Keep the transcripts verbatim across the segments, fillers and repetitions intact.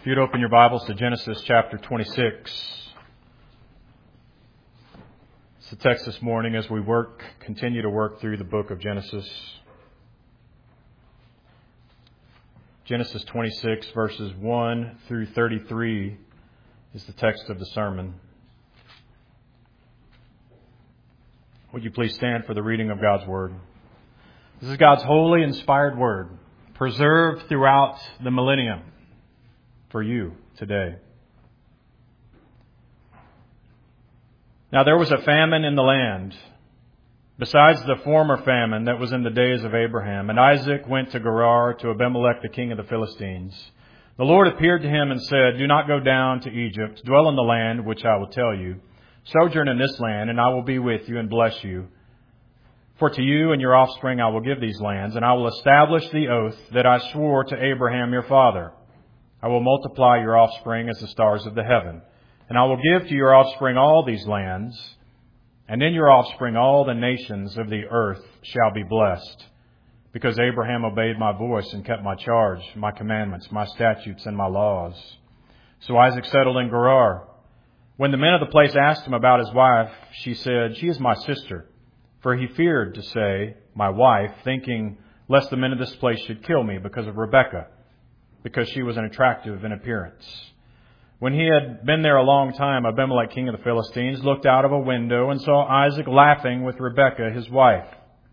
If you'd open your Bibles to Genesis chapter twenty-six. It's the text this morning as we work, continue to work through the book of Genesis. Genesis twenty-six, verses one through thirty-three is the text of the sermon. Would you please stand for the reading of God's Word? This is God's holy, inspired Word, preserved throughout the millennium for you today. Now there was a famine in the land, besides the former famine that was in the days of Abraham. And Isaac went to Gerar to Abimelech, the king of the Philistines. The Lord appeared to him and said, "Do not go down to Egypt. Dwell in the land which I will tell you. Sojourn in this land, and I will be with you and bless you. For to you and your offspring I will give these lands, and I will establish the oath that I swore to Abraham your father. I will multiply your offspring as the stars of the heaven. And I will give to your offspring all these lands, and in your offspring all the nations of the earth shall be blessed, because Abraham obeyed my voice and kept my charge, my commandments, my statutes, and my laws." So Isaac settled in Gerar. When the men of the place asked him about his wife, she said, "She is my sister." For he feared to say, "my wife," thinking lest the men of this place should kill me because of Rebekah, because she was attractive in appearance. When he had been there a long time, Abimelech, king of the Philistines, looked out of a window and saw Isaac laughing with Rebekah, his wife.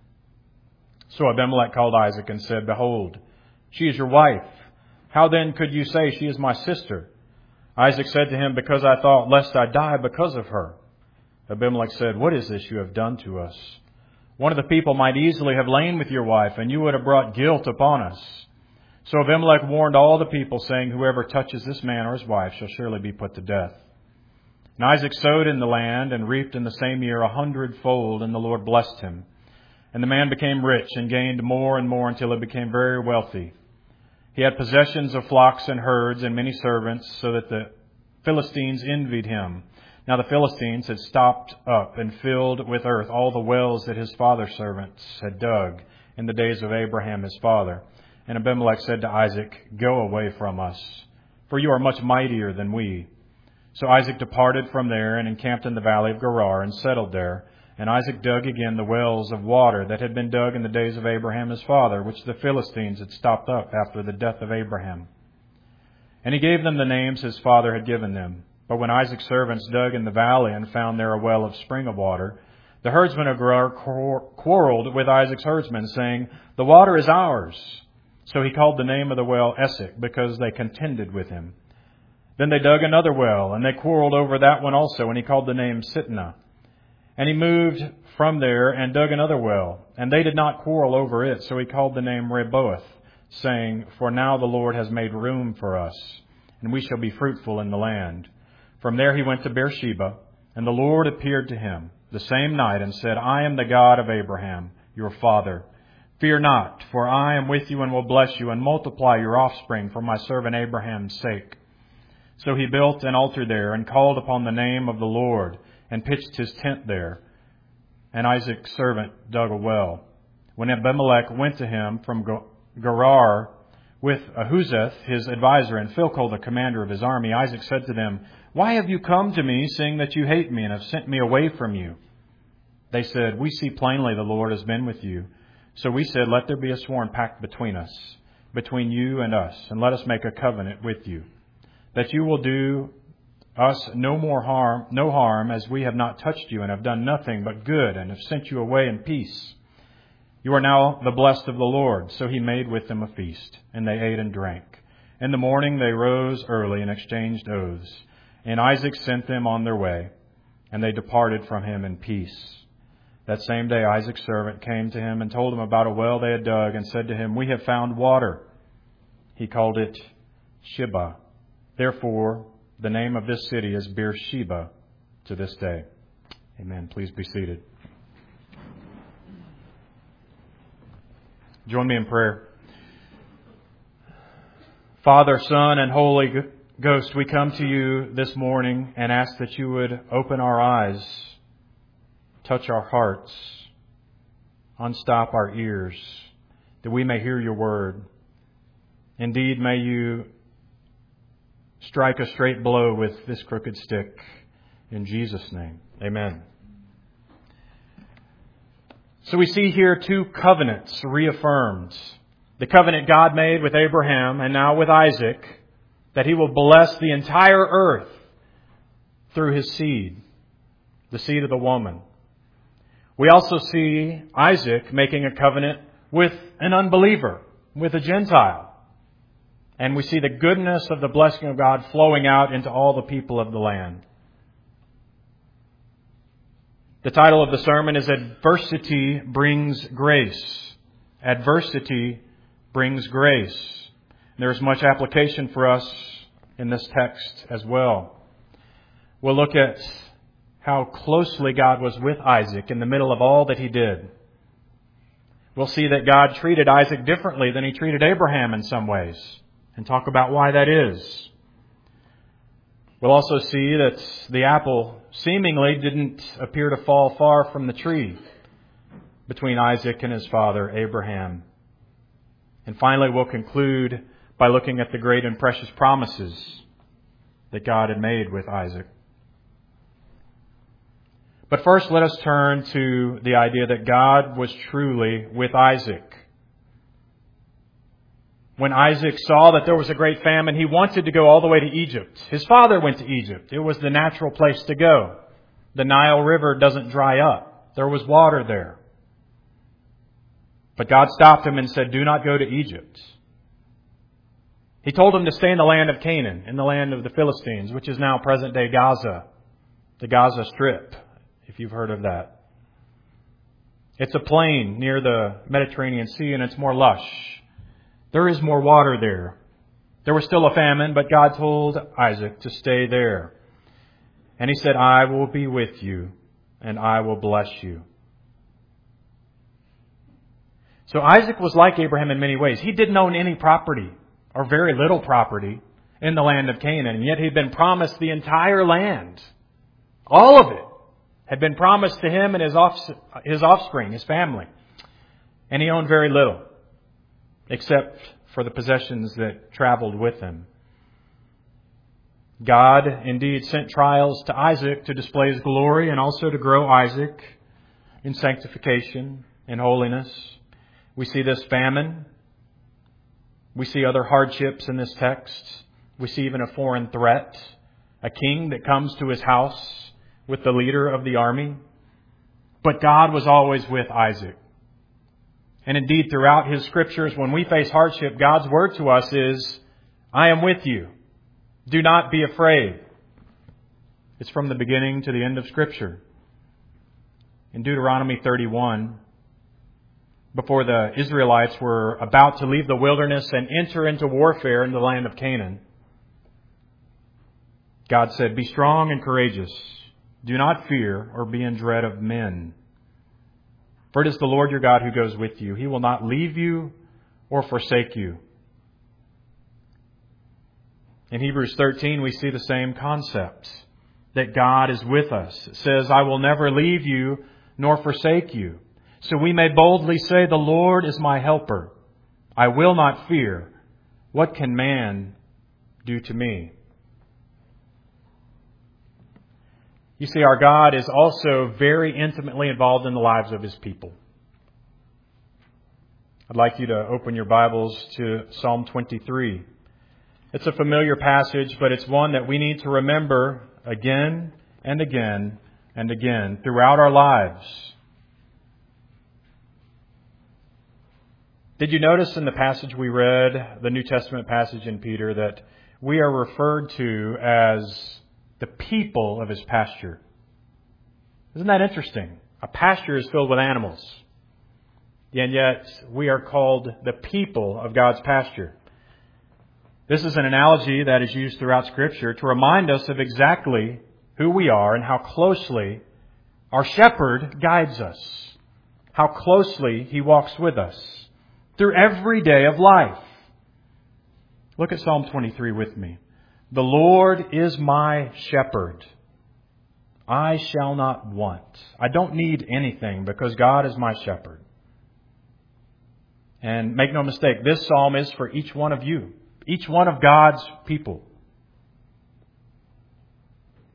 So Abimelech called Isaac and said, "Behold, she is your wife. How then could you say, 'She is my sister'?" Isaac said to him, "Because I thought, lest I die because of her." Abimelech said, "What is this you have done to us? One of the people might easily have lain with your wife, and you would have brought guilt upon us." So Abimelech warned all the people, saying, "Whoever touches this man or his wife shall surely be put to death." And Isaac sowed in the land and reaped in the same year a hundredfold, and the Lord blessed him. And the man became rich and gained more and more until he became very wealthy. He had possessions of flocks and herds and many servants, so that the Philistines envied him. Now the Philistines had stopped up and filled with earth all the wells that his father's servants had dug in the days of Abraham his father. And Abimelech said to Isaac, "Go away from us, for you are much mightier than we." So Isaac departed from there and encamped in the valley of Gerar and settled there. And Isaac dug again the wells of water that had been dug in the days of Abraham his father, which the Philistines had stopped up after the death of Abraham. And he gave them the names his father had given them. But when Isaac's servants dug in the valley and found there a well of spring of water, the herdsmen of Gerar quarreled with Isaac's herdsmen, saying, "The water is ours." So he called the name of the well Esek, because they contended with him. Then they dug another well, and they quarreled over that one also, and he called the name Sitnah. And he moved from there and dug another well, and they did not quarrel over it, so he called the name Rehoboth, saying, "For now the Lord has made room for us, and we shall be fruitful in the land." From there he went to Beersheba, and the Lord appeared to him the same night and said, "I am the God of Abraham, your father. Fear not, for I am with you and will bless you and multiply your offspring for my servant Abraham's sake." So he built an altar there and called upon the name of the Lord and pitched his tent there. And Isaac's servant dug a well. When Abimelech went to him from Gerar with Ahuzeth, his advisor, and Phicol, the commander of his army, Isaac said to them, "Why have you come to me, seeing that you hate me and have sent me away from you?" They said, "We see plainly the Lord has been with you." So we said, "Let there be a sworn pact between us, between you and us, and let us make a covenant with you, that you will do us no more harm, no harm, as we have not touched you and have done nothing but good and have sent you away in peace. You are now the blessed of the Lord." So he made with them a feast, and they ate and drank. In the morning they rose early and exchanged oaths, and Isaac sent them on their way, and they departed from him in peace. That same day Isaac's servant came to him and told him about a well they had dug, and said to him, "We have found water." He called it Shibah. Therefore, the name of this city is Beersheba to this day. Amen. Please be seated. Join me in prayer. Father, Son, and Holy Ghost, we come to you this morning and ask that you would open our eyes, touch our hearts, unstop our ears, that we may hear your word. Indeed, may you strike a straight blow with this crooked stick. In Jesus' name, amen. So we see here two covenants reaffirmed. The covenant God made with Abraham and now with Isaac, that He will bless the entire earth through his seed, the seed of the woman. We also see Isaac making a covenant with an unbeliever, with a Gentile. And we see the goodness of the blessing of God flowing out into all the people of the land. The title of the sermon is Adversity Brings Grace. Adversity brings grace. There is much application for us in this text as well. We'll look at how closely God was with Isaac in the middle of all that he did. We'll see that God treated Isaac differently than He treated Abraham in some ways, and talk about why that is. We'll also see that the apple seemingly didn't appear to fall far from the tree between Isaac and his father, Abraham. And finally, we'll conclude by looking at the great and precious promises that God had made with Isaac. But first, let us turn to the idea that God was truly with Isaac. When Isaac saw that there was a great famine, he wanted to go all the way to Egypt. His father went to Egypt. It was the natural place to go. The Nile River doesn't dry up. There was water there. But God stopped him and said, "Do not go to Egypt." He told him to stay in the land of Canaan, in the land of the Philistines, which is now present-day Gaza, the Gaza Strip, if you've heard of that. It's a plain near the Mediterranean Sea, and it's more lush. There is more water there. There was still a famine, but God told Isaac to stay there. And He said, "I will be with you, and I will bless you." So Isaac was like Abraham in many ways. He didn't own any property, or very little property, in the land of Canaan. And yet he'd been promised the entire land. All of it had been promised to him and his his offspring, his family. And he owned very little, except for the possessions that traveled with him. God indeed sent trials to Isaac to display His glory and also to grow Isaac in sanctification and holiness. We see this famine. We see other hardships in this text. We see even a foreign threat, a king that comes to his house with the leader of the army. But God was always with Isaac. And indeed, throughout His Scriptures, when we face hardship, God's word to us is, "I am with you. Do not be afraid." It's from the beginning to the end of Scripture. In Deuteronomy thirty-one, before the Israelites were about to leave the wilderness and enter into warfare in the land of Canaan, God said, "Be strong and courageous. Do not fear or be in dread of men. For it is the Lord your God who goes with you. He will not leave you or forsake you." In Hebrews thirteen, we see the same concept, that God is with us. It says, "I will never leave you nor forsake you." So we may boldly say, "The Lord is my helper. I will not fear. What can man do to me?" You see, our God is also very intimately involved in the lives of His people. I'd like you to open your Bibles to Psalm twenty-three. It's a familiar passage, but it's one that we need to remember again and again and again throughout our lives. Did you notice in the passage we read, the New Testament passage in Peter, that we are referred to as the people of His pasture? Isn't that interesting? A pasture is filled with animals. And yet we are called the people of God's pasture. This is an analogy that is used throughout Scripture to remind us of exactly who we are and how closely our shepherd guides us. How closely He walks with us through every day of life. Look at Psalm twenty-three with me. "The Lord is my shepherd. I shall not want." I don't need anything because God is my shepherd. And make no mistake, this psalm is for each one of you, each one of God's people.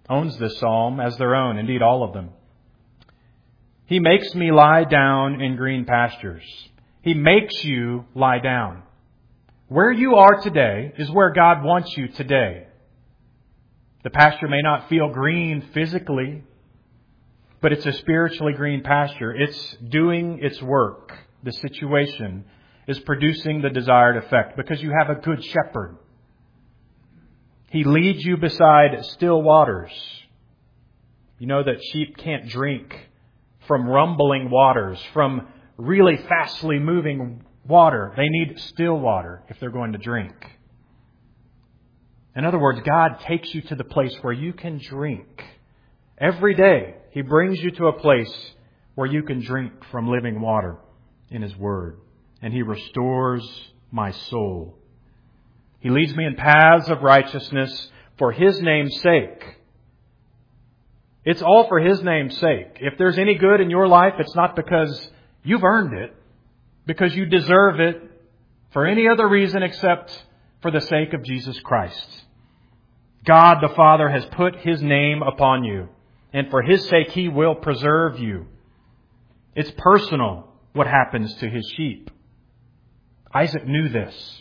owns this psalm as their own, indeed all of them. He makes me lie down in green pastures. He makes you lie down. Where you are today is where God wants you today. The pasture may not feel green physically, but it's a spiritually green pasture. It's doing its work. The situation is producing the desired effect because you have a good shepherd. He leads you beside still waters. You know that sheep can't drink from rumbling waters, from really fastly moving water. They need still water if they're going to drink. In other words, God takes you to the place where you can drink. Every day, He brings you to a place where you can drink from living water in His Word. And He restores my soul. He leads me in paths of righteousness for His name's sake. It's all for His name's sake. If there's any good in your life, it's not because you've earned it, because you deserve it, for any other reason except for the sake of Jesus Christ. God the Father has put His name upon you, and for His sake He will preserve you. It's personal what happens to His sheep. Isaac knew this.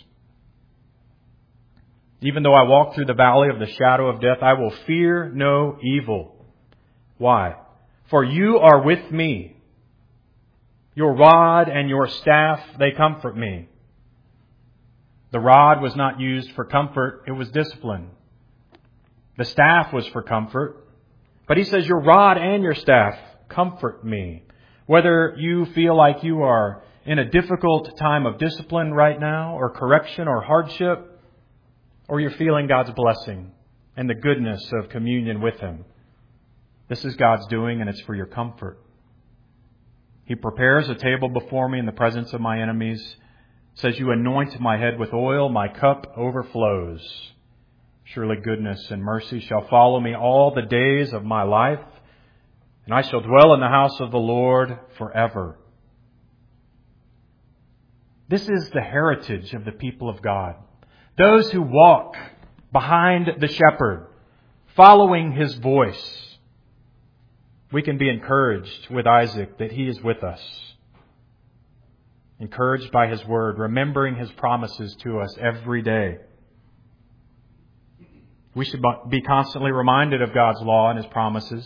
Even though I walk through the valley of the shadow of death, I will fear no evil. Why? For you are with me. Your rod and your staff, they comfort me. The rod was not used for comfort, it was discipline. The staff was for comfort. But he says, your rod and your staff comfort me. Whether you feel like you are in a difficult time of discipline right now, or correction or hardship, or you're feeling God's blessing and the goodness of communion with Him. This is God's doing, and it's for your comfort. He prepares a table before me in the presence of my enemies. It says, you anoint my head with oil, my cup overflows. Surely goodness and mercy shall follow me all the days of my life, and I shall dwell in the house of the Lord forever. This is the heritage of the people of God. Those who walk behind the shepherd, following His voice. We can be encouraged with Isaac that he is with us. Encouraged by His Word, remembering His promises to us every day. We should be constantly reminded of God's law and His promises.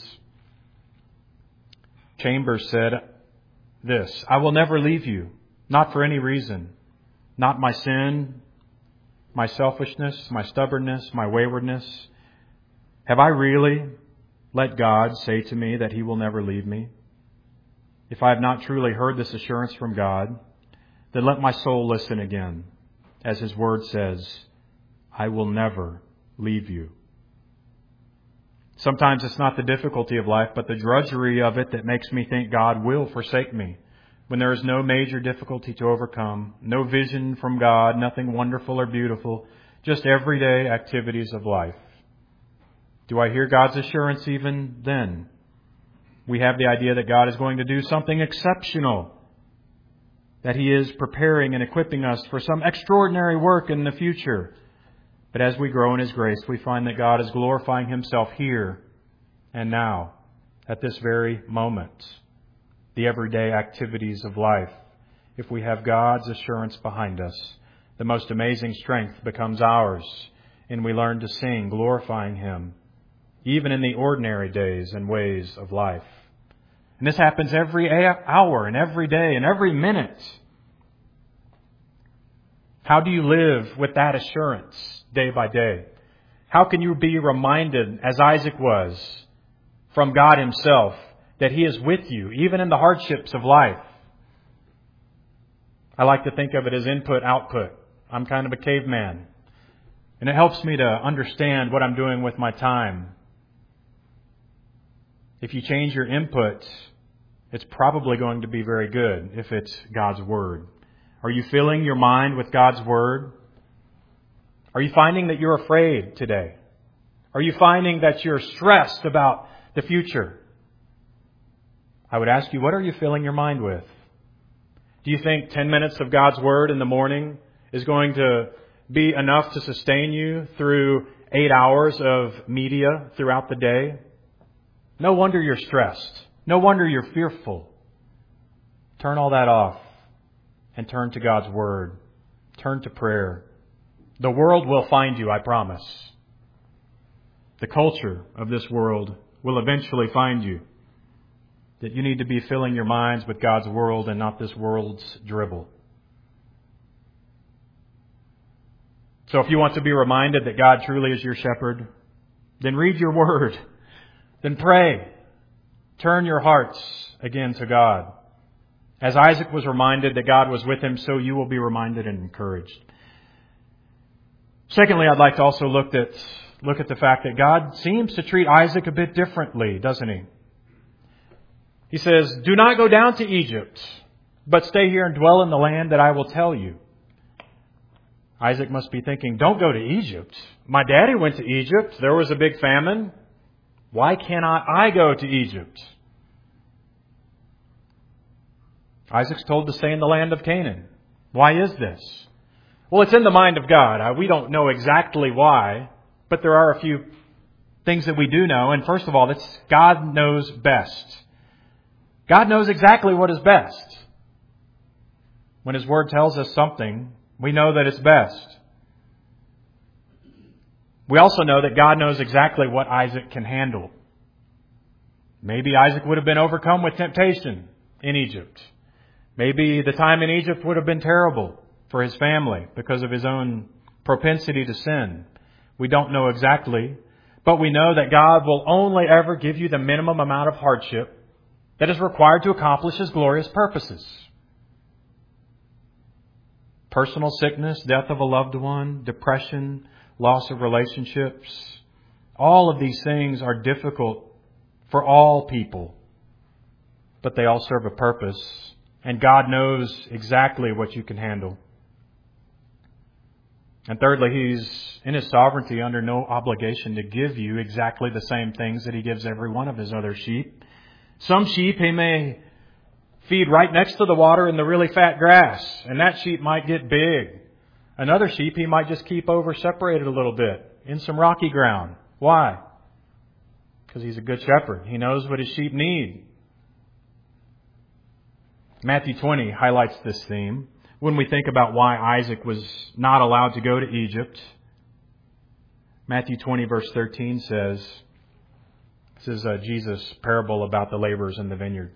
Chambers said this, I will never leave you, not for any reason. Not my sin, my selfishness, my stubbornness, my waywardness. Have I really let God say to me that He will never leave me? If I have not truly heard this assurance from God, then let my soul listen again. As His Word says, I will never leave you. Sometimes it's not the difficulty of life, but the drudgery of it that makes me think God will forsake me. When there is no major difficulty to overcome, no vision from God, nothing wonderful or beautiful, just everyday activities of life. Do I hear God's assurance even then? We have the idea that God is going to do something exceptional, that He is preparing and equipping us for some extraordinary work in the future. But as we grow in His grace, we find that God is glorifying Himself here and now, at this very moment. The everyday activities of life. If we have God's assurance behind us, the most amazing strength becomes ours, and we learn to sing, glorifying Him, even in the ordinary days and ways of life. And this happens every hour and every day and every minute. How do you live with that assurance day by day? How can you be reminded, as Isaac was, from God Himself, that He is with you, even in the hardships of life? I like to think of it as input-output. I'm kind of a caveman. And it helps me to understand what I'm doing with my time. If you change your input, it's probably going to be very good if it's God's Word. Are you filling your mind with God's Word? Are you finding that you're afraid today? Are you finding that you're stressed about the future? I would ask you, what are you filling your mind with? Do you think ten minutes of God's Word in the morning is going to be enough to sustain you through eight hours of media throughout the day. No wonder you're stressed. No wonder you're fearful. Turn all that off and turn to God's Word. Turn to prayer. The world will find you, I promise. The culture of this world will eventually find you. That you need to be filling your minds with God's world and not this world's dribble. So if you want to be reminded that God truly is your shepherd, then read your Word. Then pray. Turn your hearts again to God. As Isaac was reminded that God was with him, so you will be reminded and encouraged. Secondly, I'd like to also look at, look at the fact that God seems to treat Isaac a bit differently, doesn't He? He says, "Do not go down to Egypt, but stay here and dwell in the land that I will tell you." Isaac must be thinking, don't go to Egypt. My daddy went to Egypt. There was a big famine. Why cannot I go to Egypt? Isaac's told to stay in the land of Canaan. Why is this? Well, it's in the mind of God. We don't know exactly why, but there are a few things that we do know. And first of all, that's God knows best. God knows exactly what is best. When His Word tells us something, we know that it's best. We also know that God knows exactly what Isaac can handle. Maybe Isaac would have been overcome with temptation in Egypt. Maybe the time in Egypt would have been terrible for his family because of his own propensity to sin. We don't know exactly, but we know that God will only ever give you the minimum amount of hardship that is required to accomplish His glorious purposes. Personal sickness, death of a loved one, depression, loss of relationships. All of these things are difficult for all people, but they all serve a purpose, and God knows exactly what you can handle. And thirdly, He's in His sovereignty under no obligation to give you exactly the same things that He gives every one of His other sheep. Some sheep He may feed right next to the water in the really fat grass, and that sheep might get big. Another sheep He might just keep over separated a little bit in some rocky ground. Why? Because He's a good shepherd. He knows what His sheep need. Matthew twenty highlights this theme when we think about why Isaac was not allowed to go to Egypt. Matthew twenty verse thirteen says, this is uh, Jesus' parable about the laborers in the vineyard.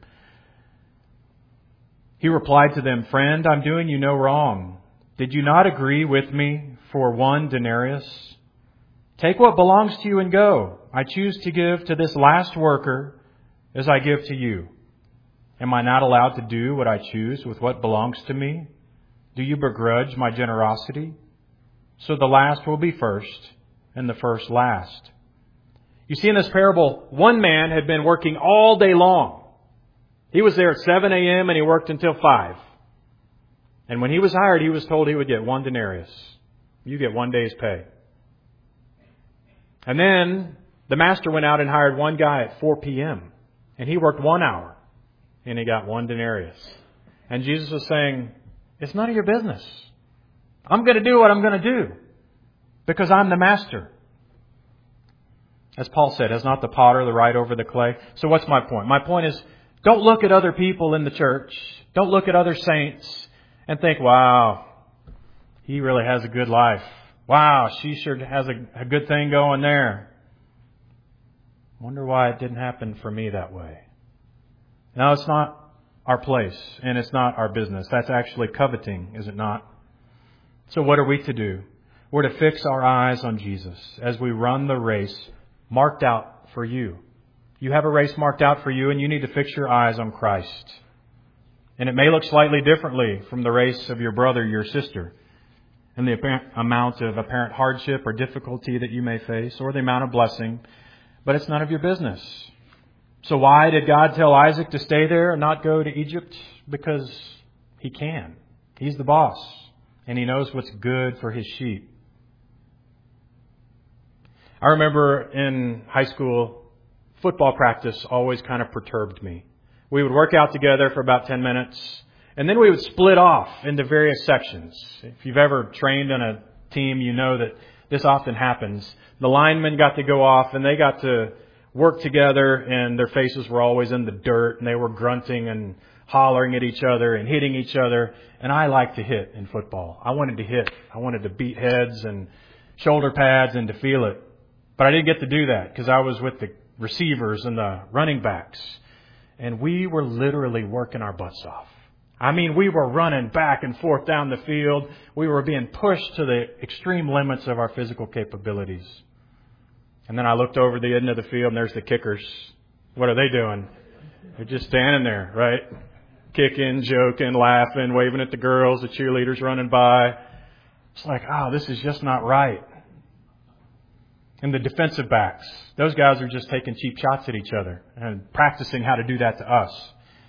He replied to them, "Friend, I'm doing you no wrong. Did you not agree with me for one denarius? Take what belongs to you and go. I choose to give to this last worker as I give to you. Am I not allowed to do what I choose with what belongs to me? Do you begrudge my generosity? So the last will be first, and the first last." You see, in this parable, one man had been working all day long. He was there at seven a.m. and he worked until five. And when he was hired, he was told he would get one denarius. You get one day's pay. And then the master went out and hired one guy at four p.m. and he worked one hour and he got one denarius. And Jesus was saying, it's none of your business. I'm going to do what I'm going to do because I'm the master. As Paul said, has not the potter the right over the clay? So what's my point? My point is, don't look at other people in the church. Don't look at other saints and think, wow, he really has a good life. Wow, she sure has a, a good thing going there. Wonder why it didn't happen for me that way. No, it's not our place and it's not our business. That's actually coveting, is it not? So what are we to do? We're to fix our eyes on Jesus as we run the race marked out for you. You have a race marked out for you and you need to fix your eyes on Christ. And it may look slightly differently from the race of your brother, your sister, and the apparent amount of apparent hardship or difficulty that you may face or the amount of blessing, but it's none of your business. So why did God tell Isaac to stay there and not go to Egypt? Because He can. He's the boss and He knows what's good for His sheep. I remember in high school, football practice always kind of perturbed me. We would work out together for about ten minutes, and then we would split off into various sections. If you've ever trained on a team, you know that This often happens. The linemen got to go off and they got to work together, and their faces were always in the dirt, and they were grunting and hollering at each other and hitting each other. And I like to hit in football. I wanted to hit. I wanted to beat heads and shoulder pads and to feel it. But I didn't get to do that because I was with the receivers and the running backs. And we were literally working our butts off. I mean, we were running back and forth down the field. We were being pushed to the extreme limits of our physical capabilities. And then I looked over the end of the field, and there's the kickers. What are they doing? They're just standing there, right? Kicking, joking, laughing, waving at the girls, the cheerleaders running by. It's like, oh, this is just not right. And the defensive backs, those guys are just taking cheap shots at each other and practicing how to do that to us.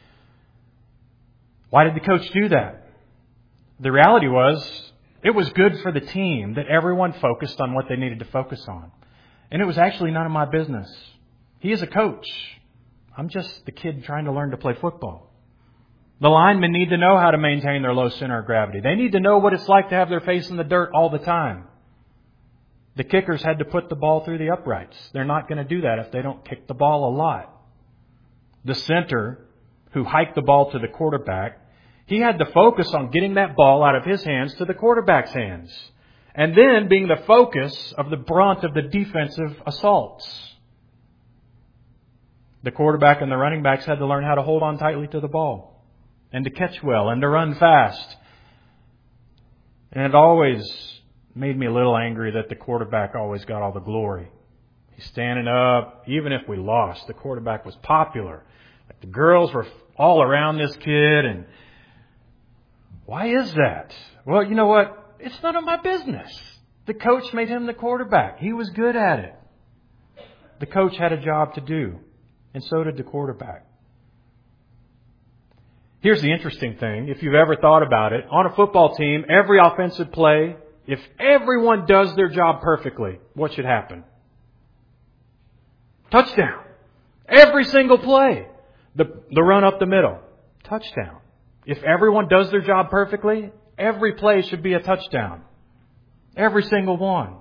Why did the coach do that? The reality was, it was good for the team that everyone focused on what they needed to focus on. And it was actually none of my business. He is a coach. I'm just the kid trying to learn to play football. The linemen need to know how to maintain their low center of gravity. They need to know what it's like to have their face in the dirt all the time. The kickers had to put the ball through the uprights. They're not going to do that if they don't kick the ball a lot. The center, who hiked the ball to the quarterback, he had to focus on getting that ball out of his hands to the quarterback's hands. And then being the focus of the brunt of the defensive assaults. The quarterback and the running backs had to learn how to hold on tightly to the ball and to catch well and to run fast. And it always made me a little angry that the quarterback always got all the glory. He's standing up. Even if we lost, the quarterback was popular. Like the girls were all around this kid. And why is that? Well, you know what? It's none of my business. The coach made him the quarterback. He was good at it. The coach had a job to do, and so did the quarterback. Here's the interesting thing. If you've ever thought about it, on a football team, every offensive play, if everyone does their job perfectly, what should happen? Touchdown. Every single play. The, the run up the middle. Touchdown. If everyone does their job perfectly, every play should be a touchdown. Every single one.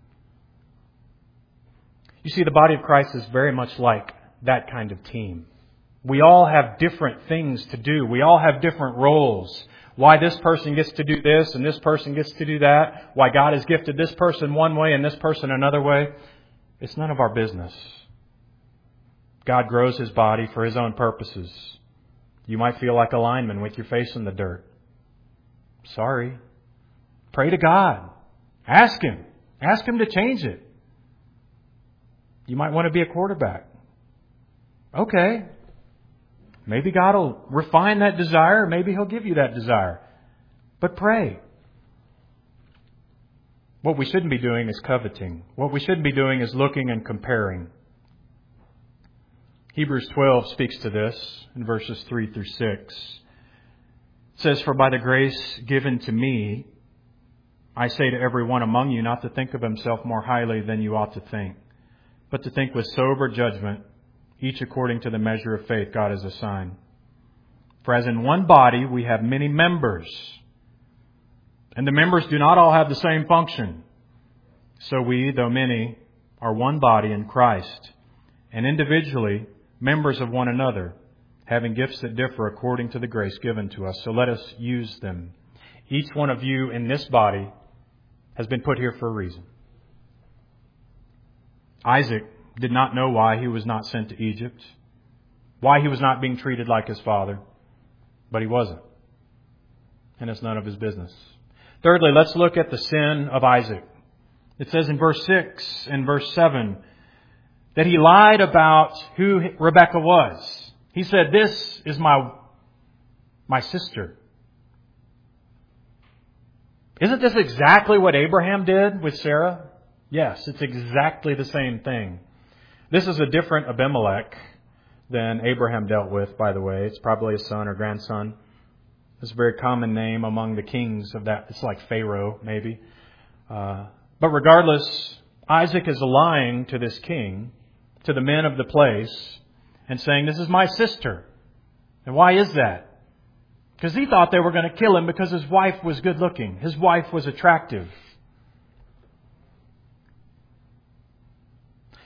You see, the body of Christ is very much like that kind of team. We all have different things to do. We all have different roles. Why this person gets to do this and this person gets to do that. Why God has gifted this person one way and this person another way. It's none of our business. God grows His body for His own purposes. You might feel like a lineman with your face in the dirt. Sorry. Pray to God. Ask Him. Ask Him to change it. You might want to be a quarterback. Okay. Maybe God will refine that desire. Maybe He'll give you that desire. But pray. What we shouldn't be doing is coveting. What we shouldn't be doing is looking and comparing. Hebrews twelve speaks to this in verses three through six. It says, "For by the grace given to me, I say to every one among you not to think of himself more highly than you ought to think, but to think with sober judgment, each according to the measure of faith God has assigned. For as in one body we have many members, and the members do not all have the same function, so we, though many, are one body in Christ, and individually members of one another, having gifts that differ according to the grace given to us. So let us use them. Each one of you in this body has been put here for a reason." Isaac did not know why he was not sent to Egypt, why he was not being treated like his father, but he wasn't. And it's none of his business. Thirdly, let's look at the sin of Isaac. It says in verse six and verse seven that he lied about who Rebekah was. He said, "This is my, my sister." Isn't this exactly what Abraham did with Sarah? Yes, it's exactly the same thing. This is a different Abimelech than Abraham dealt with, by the way. It's probably a son or grandson. It's a very common name among the kings of that. It's like Pharaoh, maybe. Uh, but regardless, Isaac is lying to this king, to the men of the place, and saying, "This is my sister." And why is that? Because he thought they were going to kill him because his wife was good looking. His wife was attractive.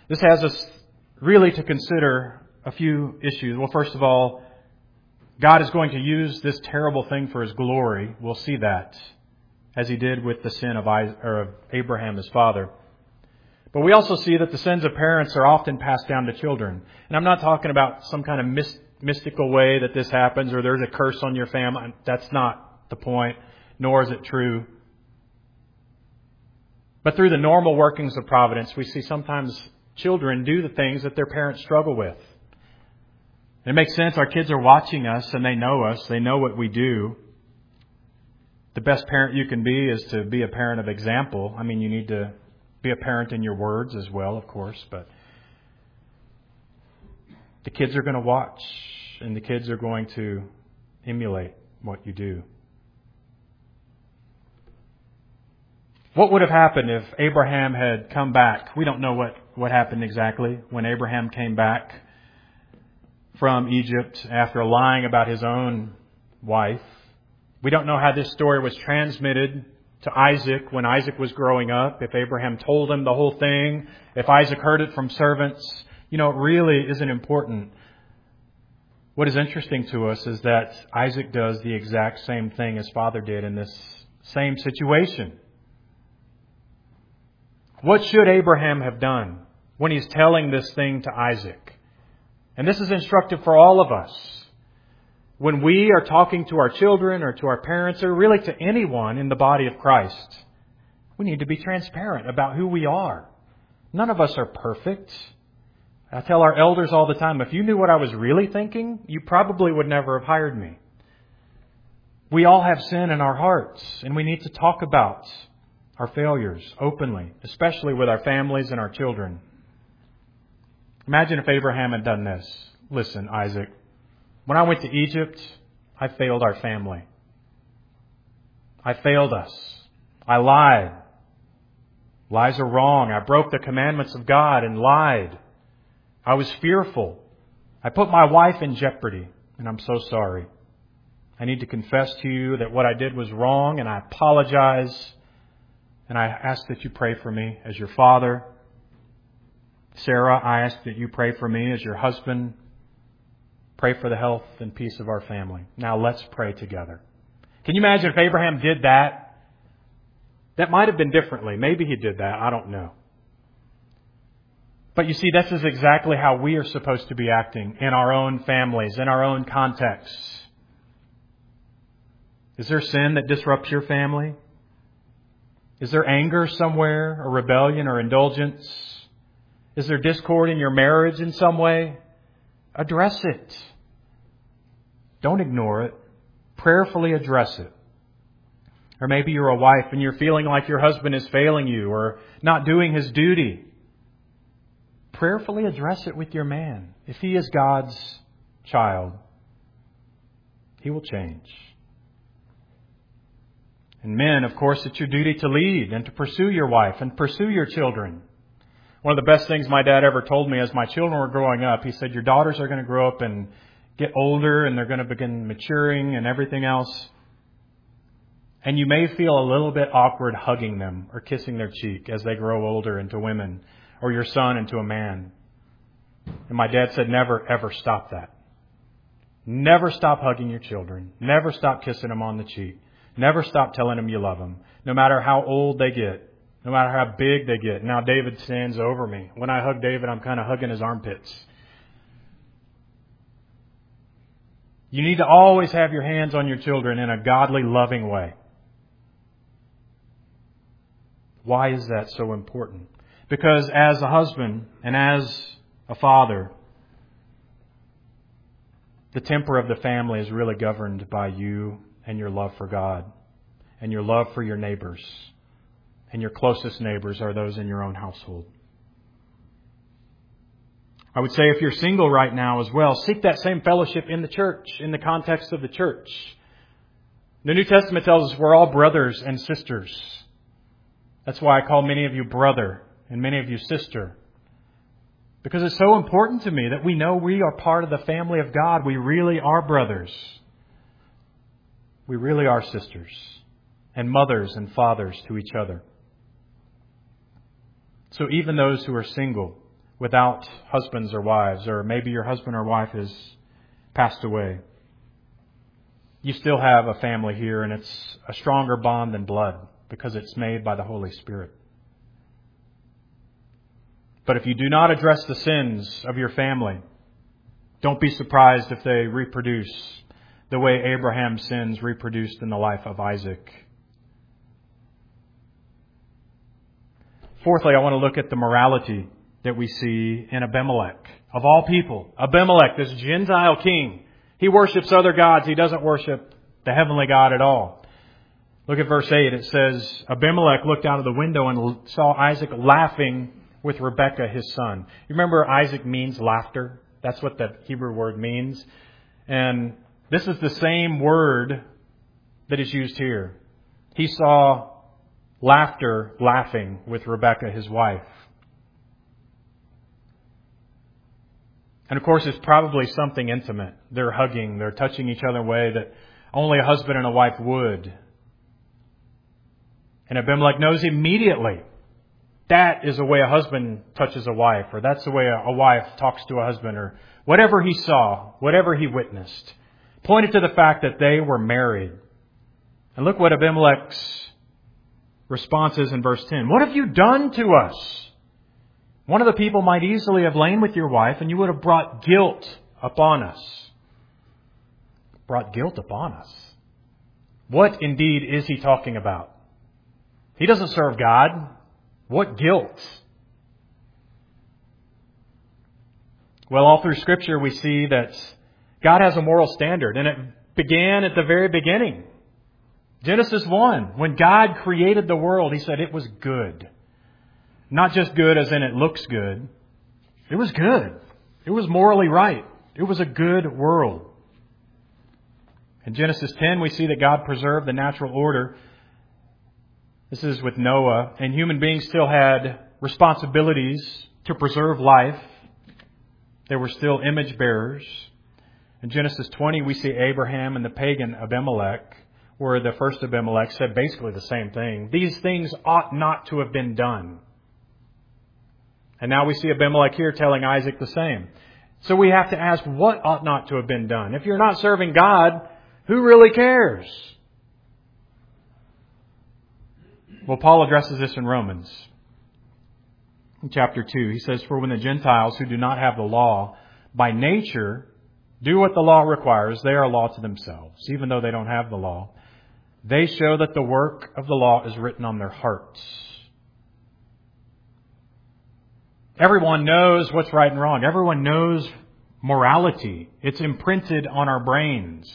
This has us really to consider a few issues. Well, first of all, God is going to use this terrible thing for His glory. We'll see that, as He did with the sin of Isaac, or of Abraham, his father. But we also see that the sins of parents are often passed down to children. And I'm not talking about some kind of myst- mystical way that this happens, or there's a curse on your family. That's not the point, nor is it true. But through the normal workings of providence, we see sometimes children do the things that their parents struggle with. It makes sense. Our kids are watching us and they know us. They know what we do. The best parent you can be is to be a parent of example. I mean, you need to be a parent in your words as well, of course. But the kids are going to watch and the kids are going to emulate what you do. What would have happened if Abraham had come back? We don't know what, what happened exactly when Abraham came back from Egypt after lying about his own wife. We don't know how this story was transmitted to Isaac when Isaac was growing up, if Abraham told him the whole thing, if Isaac heard it from servants. You know, it really isn't important. What is interesting to us is that Isaac does the exact same thing his father did in this same situation. What should Abraham have done when he's telling this thing to Isaac? And this is instructive for all of us. When we are talking to our children or to our parents or really to anyone in the body of Christ, we need to be transparent about who we are. None of us are perfect. I tell our elders all the time, if you knew what I was really thinking, you probably would never have hired me. We all have sin in our hearts, and we need to talk about our failures openly, especially with our families and our children. Imagine if Abraham had done this. Listen, Isaac, when I went to Egypt, I failed our family. I failed us. I lied. Lies are wrong. I broke the commandments of God and lied. I was fearful. I put my wife in jeopardy, and I'm so sorry. I need to confess to you that what I did was wrong, and I apologize. And I ask that you pray for me as your father. Sarah, I ask that you pray for me as your husband. Pray for the health and peace of our family. Now let's pray together. Can you imagine if Abraham did that? That might have been differently. Maybe he did that. I don't know. But you see, this is exactly how we are supposed to be acting in our own families, in our own contexts. Is there sin that disrupts your family? Is there anger somewhere, or rebellion, or indulgence? Is there discord in your marriage in some way? Address it. Don't ignore it. Prayerfully address it. Or maybe you're a wife and you're feeling like your husband is failing you or not doing his duty. Prayerfully address it with your man. If he is God's child, he will change. And men, of course, it's your duty to lead and to pursue your wife and pursue your children. One of the best things my dad ever told me as my children were growing up, he said, your daughters are going to grow up and get older and they're going to begin maturing and everything else. And you may feel a little bit awkward hugging them or kissing their cheek as they grow older into women, or your son into a man. And my dad said, never, ever stop that. Never stop hugging your children. Never stop kissing them on the cheek. Never stop telling them you love them, no matter how old they get, no matter how big they get. Now David stands over me. When I hug David, I'm kind of hugging his armpits. You need to always have your hands on your children in a godly, loving way. Why is that so important? Because as a husband and as a father, the temper of the family is really governed by you and your love for God and your love for your neighbors. And your closest neighbors are those in your own household. I would say if you're single right now as well, seek that same fellowship in the church, in the context of the church. The New Testament tells us we're all brothers and sisters. That's why I call many of you brother and many of you sister. Because it's so important to me that we know we are part of the family of God. We really are brothers. We really are sisters and mothers and fathers to each other. So even those who are single, without husbands or wives, or maybe your husband or wife has passed away. You still have a family here, and it's a stronger bond than blood because it's made by the Holy Spirit. But if you do not address the sins of your family, don't be surprised if they reproduce the way Abraham's sins reproduced in the life of Isaac. Fourthly, I want to look at the morality that we see in Abimelech. Of all people, Abimelech, this Gentile king, he worships other gods. He doesn't worship the heavenly God at all. Look at verse eight. It says, Abimelech looked out of the window and saw Isaac laughing with Rebekah, his son. You remember Isaac means laughter. That's what the Hebrew word means. And this is the same word that is used here. He saw laughter laughing with Rebekah, his wife. And of course, it's probably something intimate. They're hugging, they're touching each other in a way that only a husband and a wife would. And Abimelech knows immediately that is the way a husband touches a wife, or that's the way a wife talks to a husband, or whatever he saw, whatever he witnessed, pointed to the fact that they were married. And look what Abimelech's response is in verse ten. What have you done to us? One of the people might easily have lain with your wife, and you would have brought guilt upon us. Brought guilt upon us. What indeed is he talking about? He doesn't serve God. What guilt? Well, all through Scripture we see that God has a moral standard, and it began at the very beginning. Genesis one, when God created the world, He said it was good. Not just good as in it looks good. It was good. It was morally right. It was a good world. In Genesis ten, we see that God preserved the natural order. This is with Noah, and human beings still had responsibilities to preserve life. They were still image bearers. In Genesis twenty, we see Abraham and the pagan Abimelech, where the first Abimelech said basically the same thing. These things ought not to have been done. And now we see Abimelech here telling Isaac the same. So we have to ask, what ought not to have been done? If you're not serving God, who really cares? Well, Paul addresses this in Romans. In chapter two, he says, For when the Gentiles who do not have the law, by nature, do what the law requires, they are a law to themselves, even though they don't have the law. They show that the work of the law is written on their hearts. Everyone knows what's right and wrong. Everyone knows morality. It's imprinted on our brains.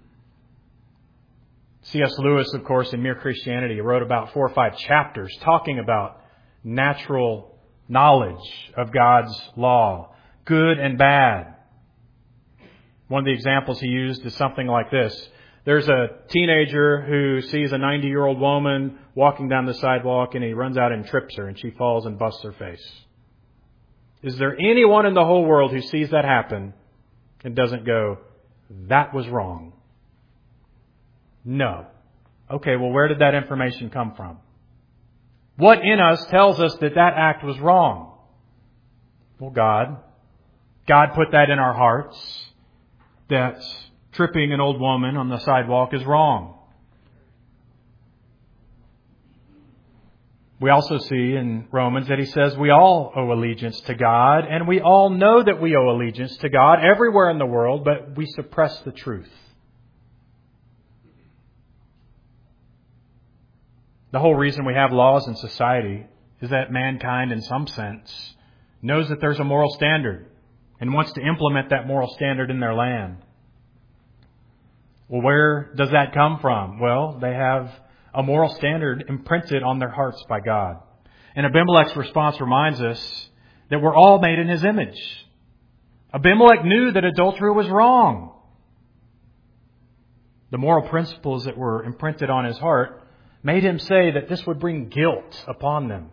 C S Lewis, of course, in Mere Christianity, wrote about four or five chapters talking about natural knowledge of God's law, good and bad. One of the examples he used is something like this. There's a teenager who sees a ninety-year-old woman walking down the sidewalk, and he runs out and trips her, and she falls and busts her face. Is there anyone in the whole world who sees that happen and doesn't go, that was wrong? No. Okay, well, where did that information come from? What in us tells us that that act was wrong? Well, God. God put that in our hearts, that tripping an old woman on the sidewalk is wrong. We also see in Romans that he says we all owe allegiance to God, and we all know that we owe allegiance to God everywhere in the world, but we suppress the truth. The whole reason we have laws in society is that mankind, in some sense, knows that there's a moral standard and wants to implement that moral standard in their land. Well, where does that come from? Well, they have a moral standard imprinted on their hearts by God. And Abimelech's response reminds us that we're all made in His image. Abimelech knew that adultery was wrong. The moral principles that were imprinted on his heart made him say that this would bring guilt upon them.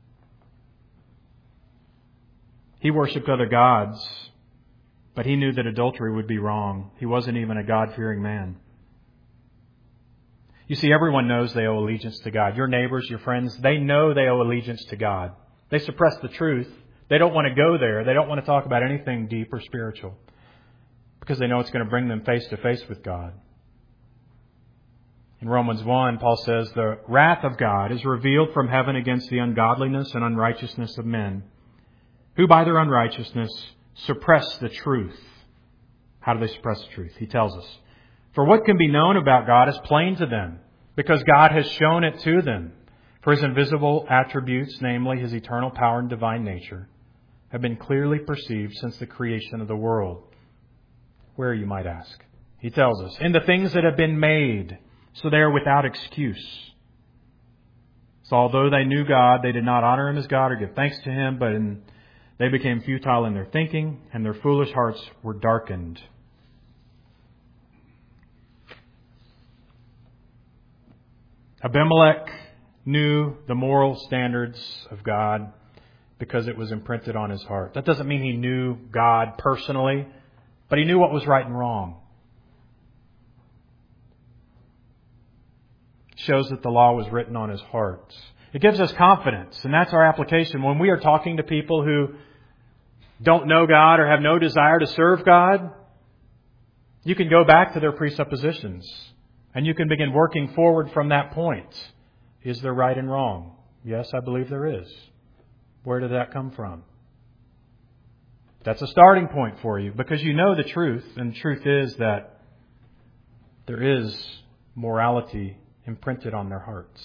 He worshipped other gods, but he knew that adultery would be wrong. He wasn't even a God-fearing man. You see, everyone knows they owe allegiance to God. Your neighbors, your friends, they know they owe allegiance to God. They suppress the truth, They don't want to go there. They don't want to talk about anything deep or spiritual because they know it's going to bring them face to face with God. In Romans one, Paul says, the wrath of God is revealed from heaven against the ungodliness and unrighteousness of men, who by their unrighteousness suppress the truth. How do they suppress the truth? He tells us, for what can be known about God is plain to them, because God has shown it to them. For His invisible attributes, namely His eternal power and divine nature, have been clearly perceived since the creation of the world. Where, you might ask? He tells us, in the things that have been made, so they are without excuse. So although they knew God, they did not honor Him as God or give thanks to Him, but in, they became futile in their thinking, and their foolish hearts were darkened. Abimelech knew the moral standards of God because it was imprinted on his heart. That doesn't mean he knew God personally, but he knew what was right and wrong. It shows that the law was written on his heart. It gives us confidence, and that's our application. When we are talking to people who don't know God or have no desire to serve God, you can go back to their presuppositions, and you can begin working forward from that point. Is there right and wrong? Yes, I believe there is. Where did that come from? That's a starting point for you, because you know the truth, and the truth is that there is morality imprinted on their hearts.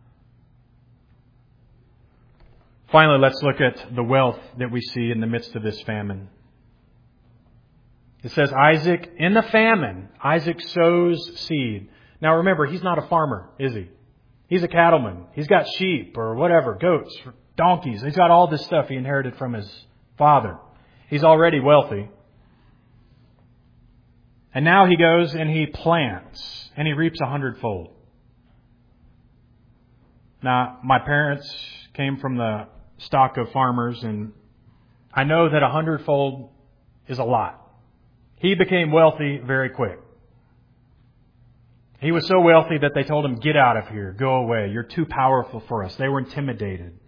Finally, let's look at the wealth that we see in the midst of this famine. It says, Isaac, in the famine, Isaac sows seed. Now remember, he's not a farmer, is he? He's a cattleman. He's got sheep or whatever, goats, donkeys. He's got all this stuff he inherited from his father. He's already wealthy. And now he goes and he plants and he reaps a hundredfold. Now, my parents came from the stock of farmers, and I know that a hundredfold is a lot. He became wealthy very quick. He was so wealthy that they told him, get out of here, go away. You're too powerful for us. They were intimidated.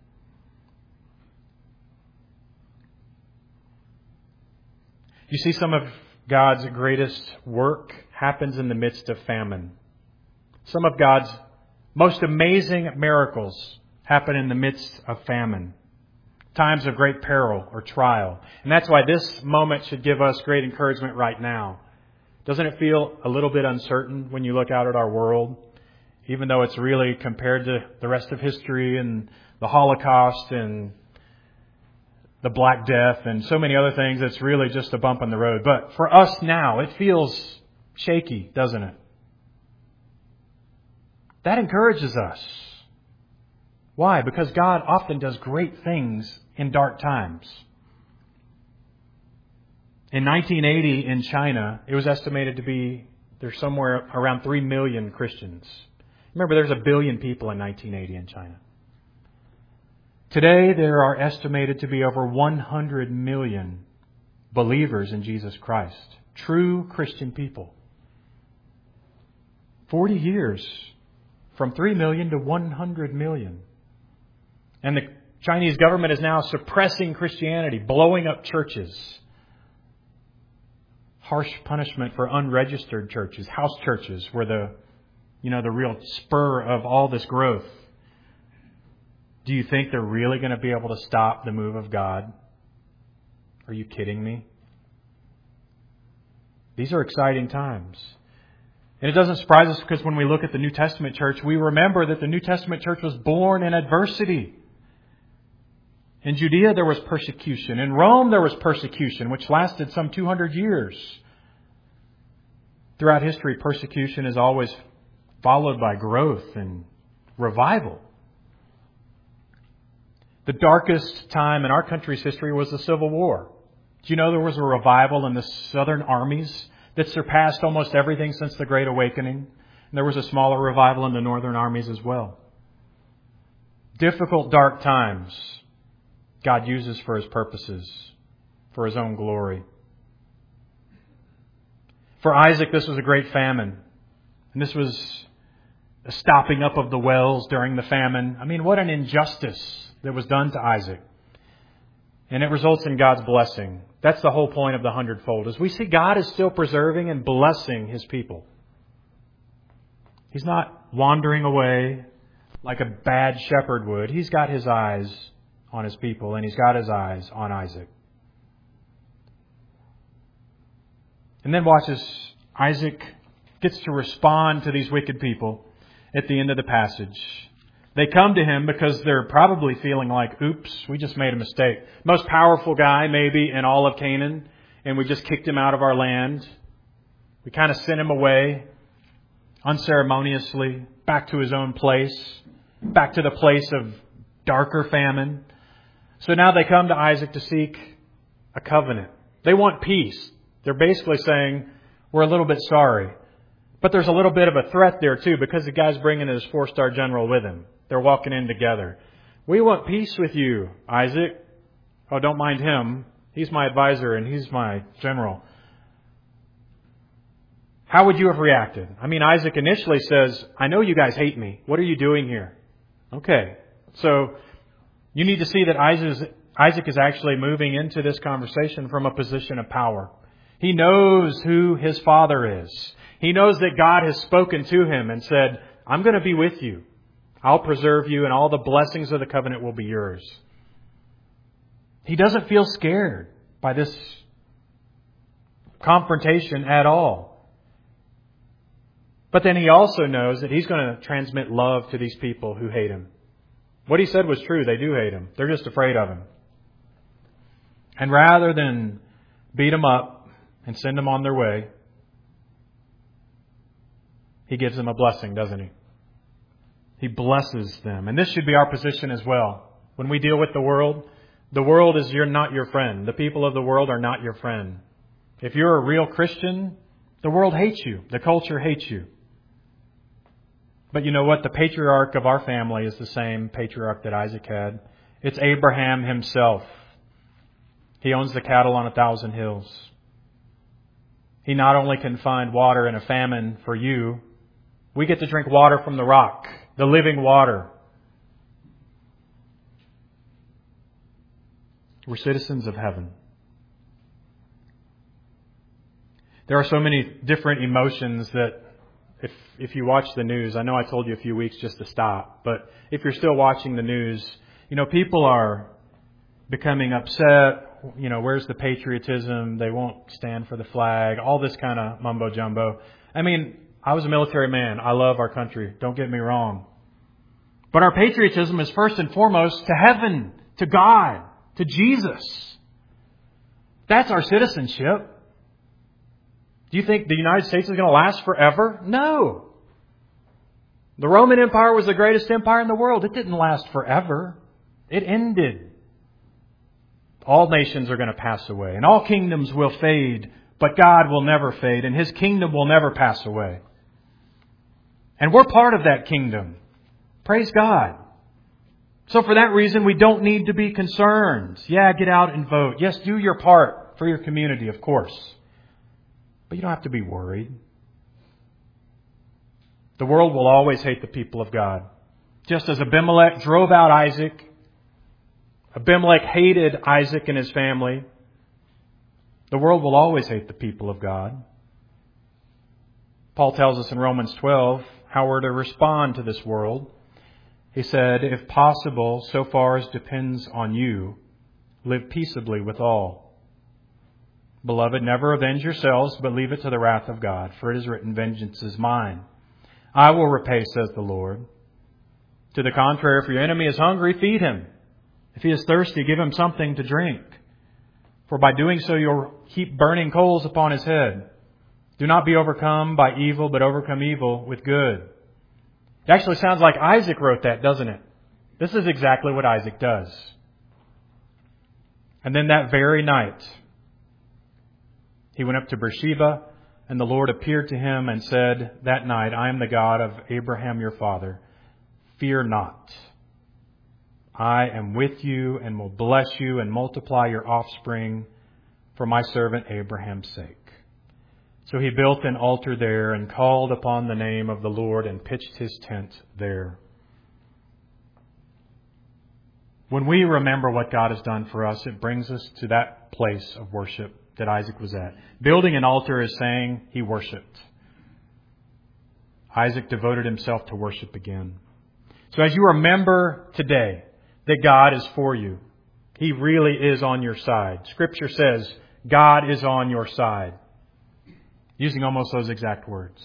You see, some of God's greatest work happens in the midst of famine. Some of God's most amazing miracles happen in the midst of famine. Times of great peril or trial. And that's why this moment should give us great encouragement right now. Doesn't it feel a little bit uncertain when you look out at our world? Even though it's really, compared to the rest of history and the Holocaust and the Black Death and so many other things, it's really just a bump in the road. But for us now, it feels shaky, doesn't it? That encourages us. Why? Because God often does great things in dark times. In nineteen eighty in China, it was estimated to be there's somewhere around three million Christians. Remember, there's a billion people in nineteen eighty in China. Today, there are estimated to be over one hundred million believers in Jesus Christ. True Christian people. forty years from three million to one hundred million. And the Chinese government is now suppressing Christianity, blowing up churches. Harsh punishment for unregistered churches, house churches, where the, you know, the real spur of all this growth. Do you think they're really going to be able to stop the move of God? Are you kidding me? These are exciting times. And it doesn't surprise us, because when we look at the New Testament church, we remember that the New Testament church was born in adversity. In Judea, there was persecution. In Rome, there was persecution, which lasted some two hundred years. Throughout history, persecution is always followed by growth and revival. The darkest time in our country's history was the Civil War. Do you know there was a revival in the southern armies that surpassed almost everything since the Great Awakening? And there was a smaller revival in the northern armies as well. Difficult, dark times God uses for His purposes, for His own glory. For Isaac, this was a great famine. And this was a stopping up of the wells during the famine. I mean, what an injustice that was done to Isaac. And it results in God's blessing. That's the whole point of the hundredfold, is we see God is still preserving and blessing His people. He's not wandering away like a bad shepherd would. He's got His eyes on His people, and He's got His eyes on Isaac. And then watch as Isaac gets to respond to these wicked people at the end of the passage. They come to him because they're probably feeling like, oops, we just made a mistake. Most powerful guy maybe in all of Canaan, and we just kicked him out of our land. We kind of sent him away unceremoniously back to his own place, back to the place of darker famine. So now they come to Isaac to seek a covenant. They want peace. They're basically saying, we're a little bit sorry. But there's a little bit of a threat there too, because the guy's bringing his four-star general with him. They're walking in together. We want peace with you, Isaac. Oh, don't mind him. He's my advisor and he's my general. How would you have reacted? I mean, Isaac initially says, I know you guys hate me. What are you doing here? Okay. So you need to see that Isaac is actually moving into this conversation from a position of power. He knows who his father is. He knows that God has spoken to him and said, I'm going to be with you. I'll preserve you and all the blessings of the covenant will be yours. He doesn't feel scared by this confrontation at all. But then he also knows that he's going to transmit love to these people who hate him. What he said was true. They do hate him. They're just afraid of him. And rather than beat them up and send them on their way, He gives them a blessing, doesn't He? He blesses them. And this should be our position as well. When we deal with the world, the world is you're not your friend. The people of the world are not your friend. If you're a real Christian, the world hates you. The culture hates you. But you know what? The patriarch of our family is the same patriarch that Isaac had. It's Abraham himself. He owns the cattle on a thousand hills. He not only can find water in a famine for you, we get to drink water from the rock, the living water. We're citizens of heaven. There are so many different emotions that if if you watch the news, I know I told you a few weeks just to stop, but if you're still watching the news, you know, people are becoming upset. You know, where's the patriotism? They won't stand for the flag. All this kind of mumbo jumbo. I mean, I was a military man. I love our country. Don't get me wrong. But our patriotism is first and foremost to heaven, to God, to Jesus. That's our citizenship. Do you think the United States is going to last forever? No. The Roman Empire was the greatest empire in the world. It didn't last forever. It ended. All nations are going to pass away, and all kingdoms will fade, but God will never fade, and His kingdom will never pass away. And we're part of that kingdom. Praise God. So for that reason, we don't need to be concerned. Yeah, get out and vote. Yes, do your part for your community, of course. But you don't have to be worried. The world will always hate the people of God. Just as Abimelech drove out Isaac, Abimelech hated Isaac and his family. The world will always hate the people of God. Paul tells us in Romans twelve how we're to respond to this world. He said, if possible, so far as depends on you, live peaceably with all. Beloved, never avenge yourselves, but leave it to the wrath of God. For it is written, vengeance is mine. I will repay, says the Lord. To the contrary, if your enemy is hungry, feed him. If he is thirsty, give him something to drink. For by doing so, you'll heap burning coals upon his head. Do not be overcome by evil, but overcome evil with good. It actually sounds like Isaac wrote that, doesn't it? This is exactly what Isaac does. And then that very night, he went up to Beersheba, and the Lord appeared to him and said, that night, I am the God of Abraham your father. Fear not. I am with you and will bless you and multiply your offspring for my servant Abraham's sake. So he built an altar there and called upon the name of the Lord and pitched his tent there. When we remember what God has done for us, it brings us to that place of worship that Isaac was at. Building an altar is saying he worshipped. Isaac devoted himself to worship again. So as you remember today that God is for you, He really is on your side. Scripture says God is on your side. Using almost those exact words.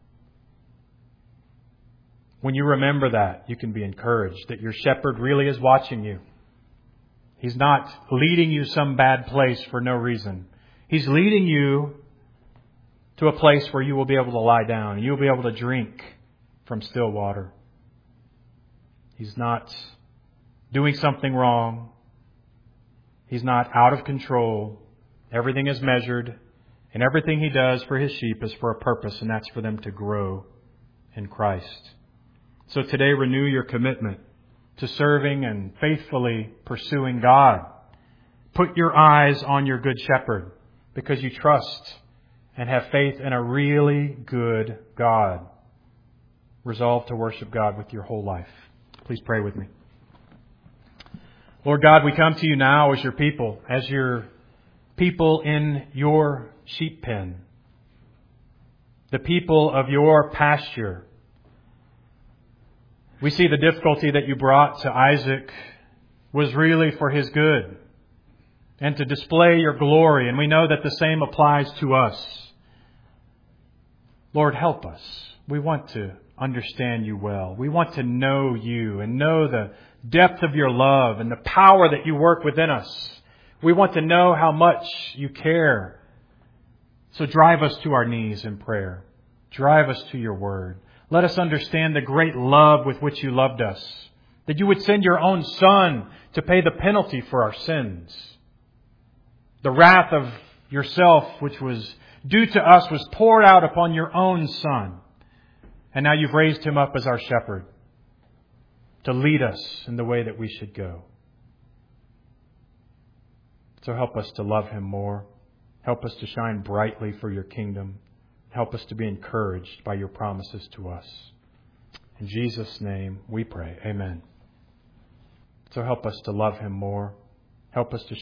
When you remember that, you can be encouraged that your shepherd really is watching you. He's not leading you some bad place for no reason. He's leading you to a place where you will be able to lie down and you'll be able to drink from still water. He's not doing something wrong. He's not out of control. Everything is measured, and everything He does for His sheep is for a purpose, and that's for them to grow in Christ. So today, renew your commitment to serving and faithfully pursuing God. Put your eyes on your Good Shepherd because you trust and have faith in a really good God. Resolve to worship God with your whole life. Please pray with me. Lord God, we come to You now as Your people, as Your people in Your sheep pen, the people of Your pasture. We see the difficulty that You brought to Isaac was really for his good and to display Your glory. And we know that the same applies to us. Lord, help us. We want to understand You well. We want to know You and know the depth of Your love and the power that You work within us. We want to know how much You care. So drive us to our knees in prayer. Drive us to Your Word. Let us understand the great love with which You loved us. That You would send Your own Son to pay the penalty for our sins. The wrath of Yourself, which was due to us, was poured out upon Your own Son. And now You've raised Him up as our shepherd to lead us in the way that we should go. So help us to love Him more. Help us to shine brightly for Your kingdom. Help us to be encouraged by Your promises to us. In Jesus' name we pray. Amen. So help us to love Him more. Help us to